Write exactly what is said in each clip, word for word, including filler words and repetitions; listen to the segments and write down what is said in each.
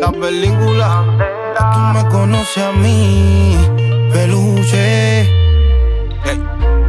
la película. Ya tú me conoces a mí, peluche. Hey.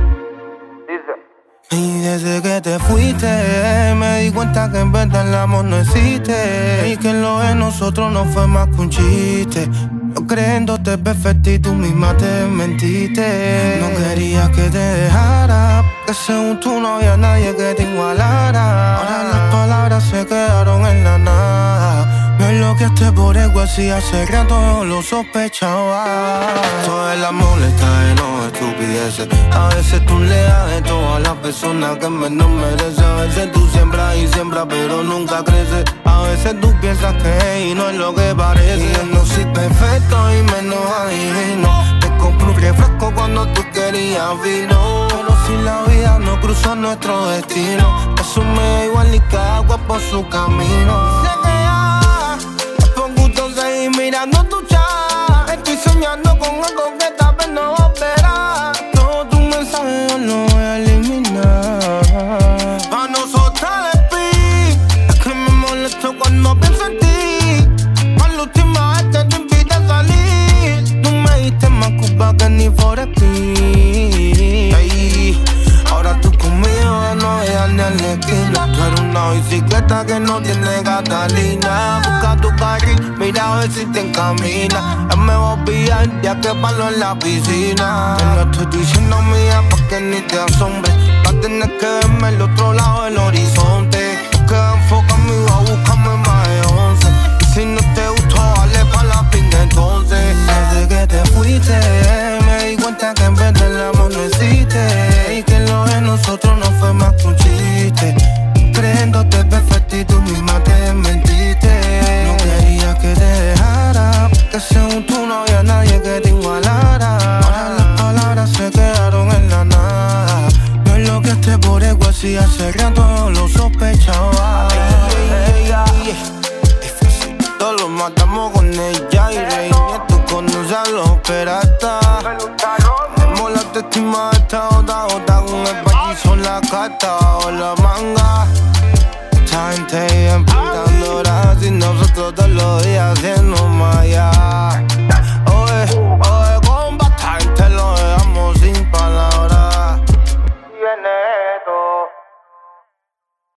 Y desde que te fuiste, me di cuenta que en verdad el amor no existe. Y que lo de nosotros no fue más que un chiste. Yo creyéndote perfecta y tú misma te mentiste. No quería que te dejara, que según tú no había nadie que te igualara. Ahora las palabras se quedaron en la nada. Me enloqueaste por ego, así hace rato yo lo sospechaba. Todo el amor está lleno de estupideces. A veces tú le das de todo a las personas que menos mereces. A veces tú siembras y siembras pero nunca creces. A veces tú piensas que y no es lo que parece. Y yo no soy perfecto y menos adivino. Te compro un refresco cuando tú querías vino. Pero si la vida no cruzó nuestro destino, eso me da igual ni cada agua por su camino. Sé que ya es por gusto seguir mirando tu chat. Estoy soñando con algo que tal vez no volverá. Todos tus mensajes yo los voy a eliminar. Pa' no soltar el pi, es que me molesto cuando pienso en ti. Pa' la última vez que te invité a salir, tú me diste más culpa que ni for speed. Hey, ahora tú conmigo no dejas ni en la esquina. Tú eres una bicicleta que no tiene gasolina. Busca tu carril, mira a ver si te encamina. Es mejor pillar ya que palo en la piscina. Te lo estoy diciendo mía pa' que ni te asombres. Va a tener que verme el otro lado del horizonte. Que enfoca conmigo a buscarme más de once. Y si no te gustó, dale pa' la pinga entonces. Desde que te fuiste, me di cuenta que en vez del amor no existe. Y que lo de nosotros no fue más que un chiste. Creyéndote perfecto y tú misma te mentiste. No quería que te dejara, que según tú no había nadie que te igualara. Ahora las palabras se quedaron en la nada. No es lo que esté por ego, así hace rato yo lo sospechaba. Todos lo matamos con ella y rey. Tú conoces a los piratas. Me mola tu estima